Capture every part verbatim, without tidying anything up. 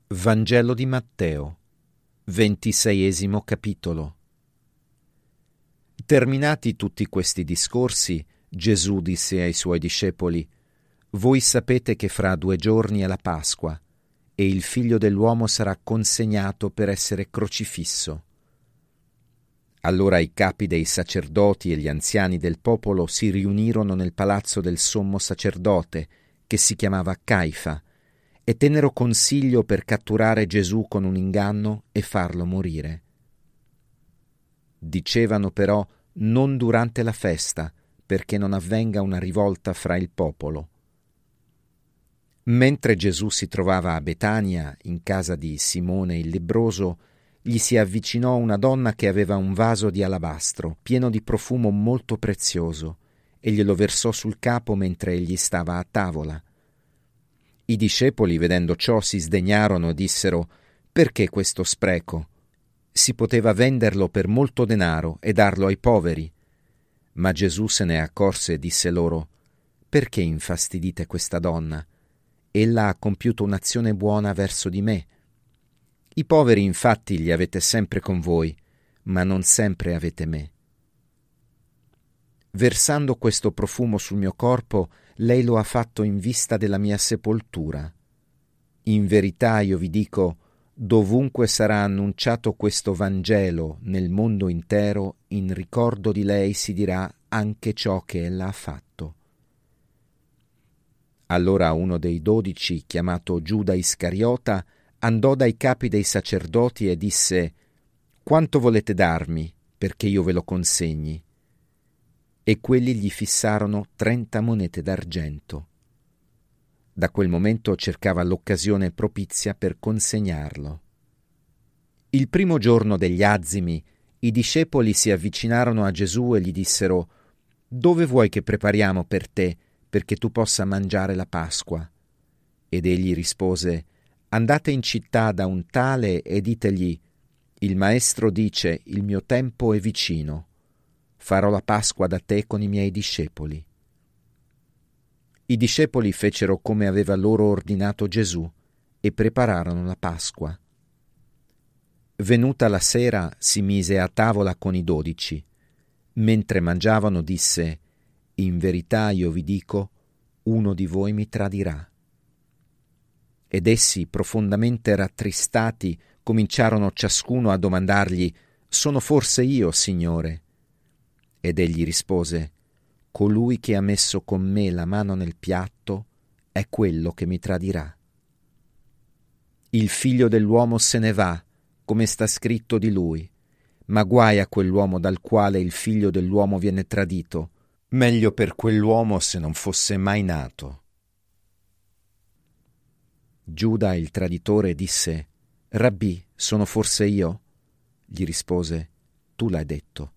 Vangelo di Matteo, ventiseiesimo capitolo. Terminati tutti questi discorsi, Gesù disse ai suoi discepoli: «Voi sapete che fra due giorni è la Pasqua, e il Figlio dell'uomo sarà consegnato per essere crocifisso». Allora i capi dei sacerdoti e gli anziani del popolo si riunirono nel palazzo del sommo sacerdote, che si chiamava Caifa, e tennero consiglio per catturare Gesù con un inganno e farlo morire. Dicevano però: non durante la festa, perché non avvenga una rivolta fra il popolo. Mentre Gesù si trovava a Betania, in casa di Simone il lebbroso, gli si avvicinò una donna che aveva un vaso di alabastro, pieno di profumo molto prezioso, e glielo versò sul capo mentre egli stava a tavola. I discepoli, vedendo ciò, si sdegnarono e dissero: «Perché questo spreco? Si poteva venderlo per molto denaro e darlo ai poveri». Ma Gesù se ne accorse e disse loro: «Perché infastidite questa donna? Ella ha compiuto un'azione buona verso di me. I poveri infatti li avete sempre con voi, ma non sempre avete me. Versando questo profumo sul mio corpo, lei lo ha fatto in vista della mia sepoltura. In verità io vi dico, dovunque sarà annunciato questo Vangelo nel mondo intero, in ricordo di lei si dirà anche ciò che ella ha fatto». Allora uno dei dodici, chiamato Giuda Iscariota, andò dai capi dei sacerdoti e disse: «Quanto volete darmi perché io ve lo consegni?» E quelli gli fissarono trenta monete d'argento. Da quel momento cercava l'occasione propizia per consegnarlo. Il primo giorno degli Azimi, i discepoli si avvicinarono a Gesù e gli dissero: «Dove vuoi che prepariamo per te, perché tu possa mangiare la Pasqua?» Ed egli rispose: «Andate in città da un tale e ditegli: il Maestro dice, il mio tempo è vicino. Farò la Pasqua da te con i miei discepoli». I discepoli fecero come aveva loro ordinato Gesù e prepararono la Pasqua. Venuta la sera si mise a tavola con i dodici. Mentre mangiavano disse: «In verità io vi dico, uno di voi mi tradirà». Ed essi, profondamente rattristati, cominciarono ciascuno a domandargli: «Sono forse io, Signore?» Ed egli rispose: «Colui che ha messo con me la mano nel piatto è quello che mi tradirà. Il Figlio dell'uomo se ne va, come sta scritto di lui, ma guai a quell'uomo dal quale il Figlio dell'uomo viene tradito. Meglio per quell'uomo se non fosse mai nato». Giuda, il traditore, disse: «Rabbì, sono forse io?» Gli rispose: «Tu l'hai detto».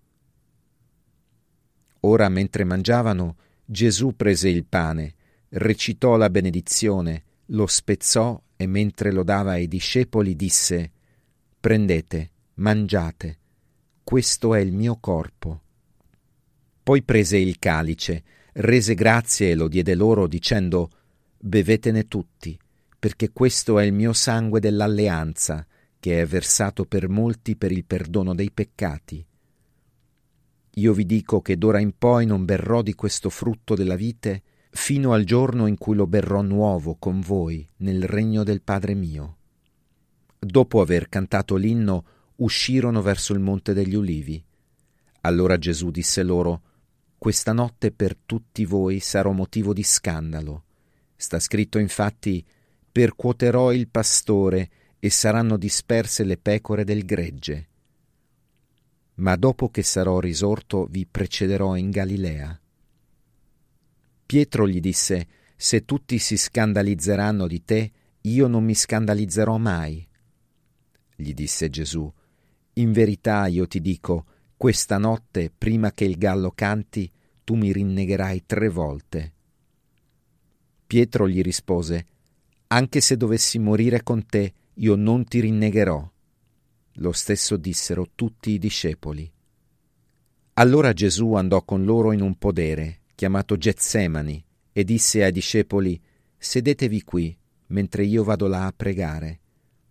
Ora, mentre mangiavano, Gesù prese il pane, recitò la benedizione, lo spezzò e mentre lo dava ai discepoli disse: «Prendete, mangiate, questo è il mio corpo». Poi prese il calice, rese grazie e lo diede loro dicendo: «Bevetene tutti, perché questo è il mio sangue dell'alleanza, che è versato per molti per il perdono dei peccati. Io vi dico che d'ora in poi non berrò di questo frutto della vite fino al giorno in cui lo berrò nuovo con voi nel regno del Padre mio». Dopo aver cantato l'inno, uscirono verso il Monte degli Ulivi. Allora Gesù disse loro: «Questa notte per tutti voi sarò motivo di scandalo. Sta scritto infatti: percuoterò il pastore e saranno disperse le pecore del gregge. Ma dopo che sarò risorto vi precederò in Galilea». Pietro gli disse: «Se tutti si scandalizzeranno di te, io non mi scandalizzerò mai». Gli disse Gesù: «In verità io ti dico, questa notte, prima che il gallo canti, tu mi rinnegherai tre volte». Pietro gli rispose: «Anche se dovessi morire con te, io non ti rinnegherò». Lo stesso dissero tutti i discepoli. Allora Gesù andò con loro in un podere, chiamato Getsemani, e disse ai discepoli: «Sedetevi qui, mentre io vado là a pregare».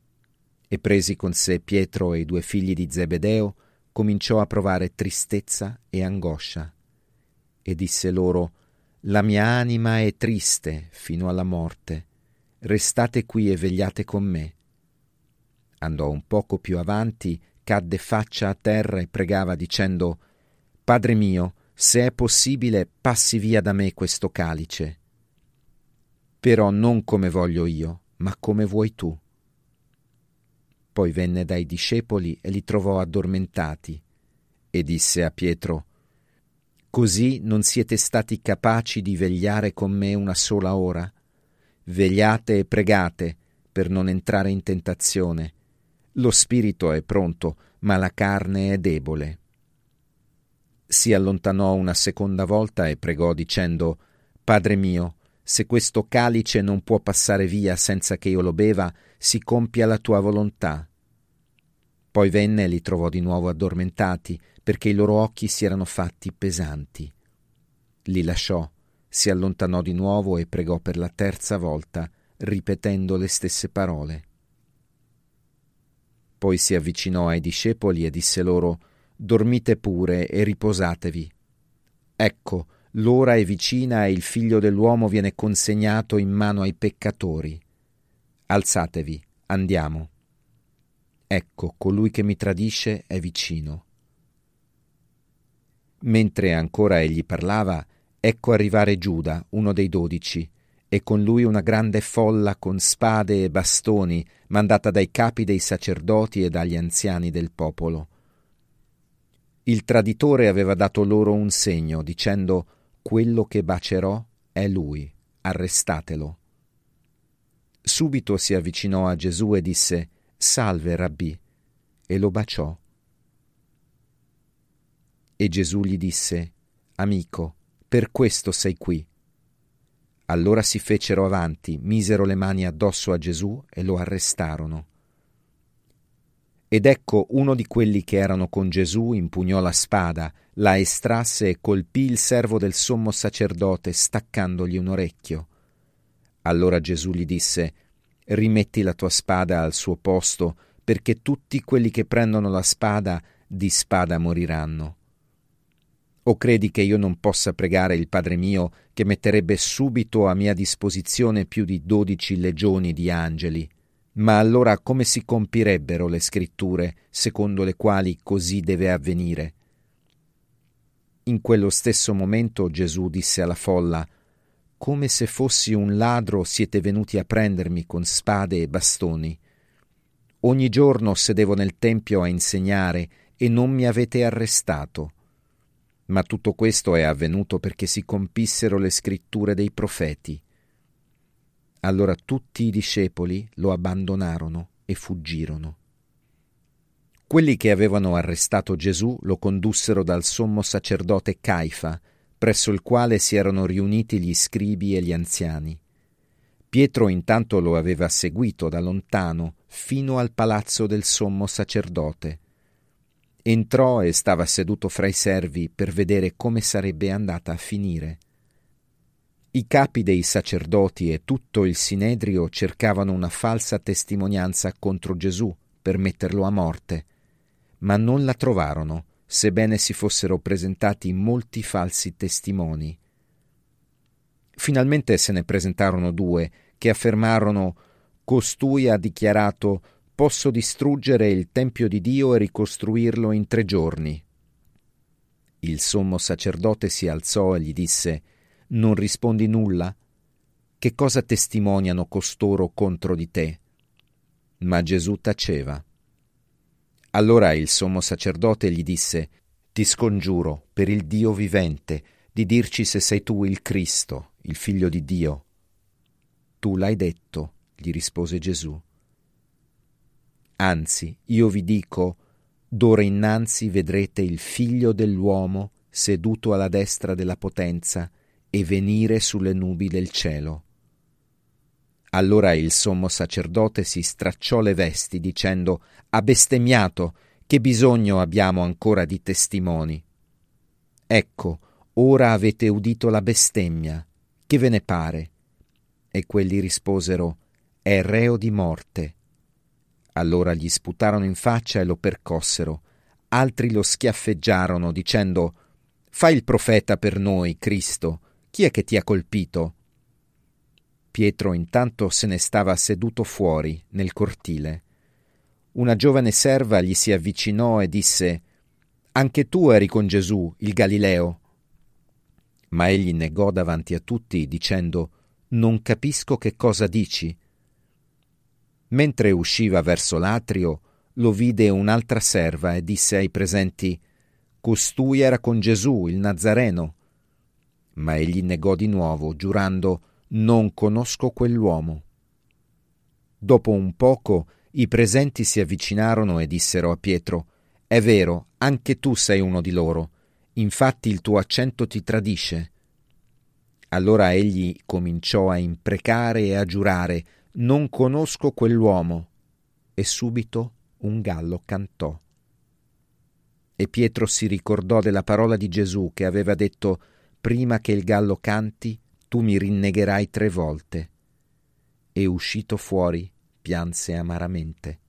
e presi con sé Pietro e i due figli di Zebedeo, cominciò a provare tristezza e angoscia. E disse loro: «La mia anima è triste fino alla morte. Restate qui e vegliate con me». Andò un poco più avanti, cadde faccia a terra e pregava dicendo: «Padre mio, se è possibile, passi via da me questo calice. Però non come voglio io, ma come vuoi tu». Poi venne dai discepoli e li trovò addormentati, e disse a Pietro: «Così non siete stati capaci di vegliare con me una sola ora? Vegliate e pregate per non entrare in tentazione. Lo spirito è pronto, ma la carne è debole». Si allontanò una seconda volta e pregò dicendo: «Padre mio, se questo calice non può passare via senza che io lo beva, si compia la tua volontà». Poi venne e li trovò di nuovo addormentati, perché i loro occhi si erano fatti pesanti. Li lasciò, si allontanò di nuovo e pregò per la terza volta, ripetendo le stesse parole. Poi si avvicinò ai discepoli e disse loro: «Dormite pure e riposatevi. Ecco, l'ora è vicina e il Figlio dell'uomo viene consegnato in mano ai peccatori. Alzatevi, andiamo. Ecco, colui che mi tradisce è vicino». Mentre ancora egli parlava, ecco arrivare Giuda, uno dei dodici, e con lui una grande folla con spade e bastoni, mandata dai capi dei sacerdoti e dagli anziani del popolo. Il traditore aveva dato loro un segno, dicendo: «Quello che bacerò è lui, arrestatelo». Subito si avvicinò a Gesù e disse: «Salve, Rabbì», e lo baciò. E Gesù gli disse: «Amico, per questo sei qui». Allora si fecero avanti, misero le mani addosso a Gesù e lo arrestarono. Ed ecco, uno di quelli che erano con Gesù impugnò la spada, la estrasse e colpì il servo del sommo sacerdote, staccandogli un orecchio. Allora Gesù gli disse: «Rimetti la tua spada al suo posto, perché tutti quelli che prendono la spada di spada moriranno. O credi che io non possa pregare il Padre mio, che metterebbe subito a mia disposizione più di dodici legioni di angeli? Ma allora come si compirebbero le scritture, secondo le quali così deve avvenire?» In quello stesso momento Gesù disse alla folla: «Come se fossi un ladro siete venuti a prendermi con spade e bastoni. Ogni giorno sedevo nel tempio a insegnare e non mi avete arrestato. Ma tutto questo è avvenuto perché si compissero le scritture dei profeti». Allora tutti i discepoli lo abbandonarono e fuggirono. Quelli che avevano arrestato Gesù lo condussero dal sommo sacerdote Caifa, presso il quale si erano riuniti gli scribi e gli anziani. Pietro intanto lo aveva seguito da lontano fino al palazzo del sommo sacerdote. Entrò e stava seduto fra i servi per vedere come sarebbe andata a finire. I capi dei sacerdoti e tutto il sinedrio cercavano una falsa testimonianza contro Gesù per metterlo a morte, ma non la trovarono, sebbene si fossero presentati molti falsi testimoni. Finalmente se ne presentarono due, che affermarono: «Costui ha dichiarato: posso distruggere il Tempio di Dio e ricostruirlo in tre giorni». Il sommo sacerdote si alzò e gli disse: «Non rispondi nulla? Che cosa testimoniano costoro contro di te?» Ma Gesù taceva. Allora il sommo sacerdote gli disse: «Ti scongiuro, per il Dio vivente, di dirci se sei tu il Cristo, il Figlio di Dio». «Tu l'hai detto», gli rispose Gesù. «Anzi, io vi dico, d'ora innanzi vedrete il Figlio dell'uomo seduto alla destra della potenza e venire sulle nubi del cielo». Allora il sommo sacerdote si stracciò le vesti dicendo: «Ha bestemmiato, che bisogno abbiamo ancora di testimoni? Ecco, ora avete udito la bestemmia, che ve ne pare?» E quelli risposero: «È reo di morte». Allora gli sputarono in faccia e lo percossero. Altri lo schiaffeggiarono, dicendo: «Fai il profeta per noi, Cristo. Chi è che ti ha colpito?» Pietro intanto se ne stava seduto fuori, nel cortile. Una giovane serva gli si avvicinò e disse: «Anche tu eri con Gesù, il Galileo». Ma egli negò davanti a tutti, dicendo: «Non capisco che cosa dici». Mentre usciva verso l'atrio, lo vide un'altra serva e disse ai presenti: «Costui era con Gesù, il Nazareno». Ma egli negò di nuovo, giurando: «Non conosco quell'uomo». Dopo un poco i presenti si avvicinarono e dissero a Pietro: «È vero, anche tu sei uno di loro, infatti il tuo accento ti tradisce». Allora egli cominciò a imprecare e a giurare: «Non conosco quell'uomo». E subito un gallo cantò. E Pietro si ricordò della parola di Gesù che aveva detto: «Prima che il gallo canti, tu mi rinnegherai tre volte». E uscito fuori pianse amaramente.